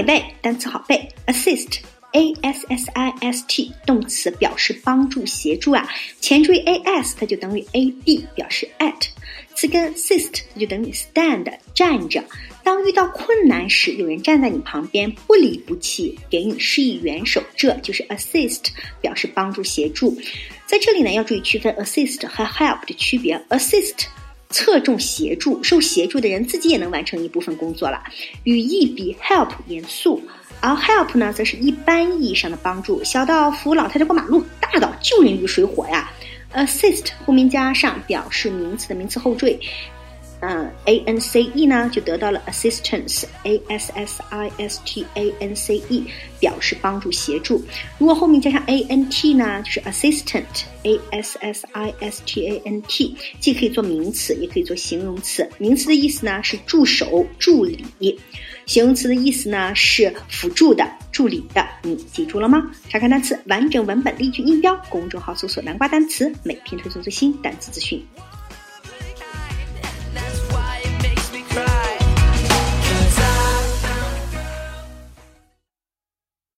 背，单词好背 assist assist 动词表示帮助协助啊，前缀 as 它就等于 ad 表示 at， 词根 assist 它就等于 stand 站着，当遇到困难时有人站在你旁边不离不弃给你施以援手，这就是 assist 表示帮助协助。在这里呢要注意区分 assist 和 help 的区别， assist侧重协助，受协助的人自己也能完成一部分工作了，语义比 help 严肃，而 help 呢则是一般意义上的帮助，小到扶老太太过马路，大到救人于水火呀。assist 后面加上表示名词的名词后缀ance 呢就得到了 assistance assistance 表示帮助协助，如果后面加上 ant 呢就是 assistant assistant 既可以做名词也可以做形容词，名词的意思呢是助手助理，形容词的意思呢是辅助的助理的，你记住了吗？查看单词完整文本例句音标，公众号搜索南瓜单词，每篇推送最新单词资讯。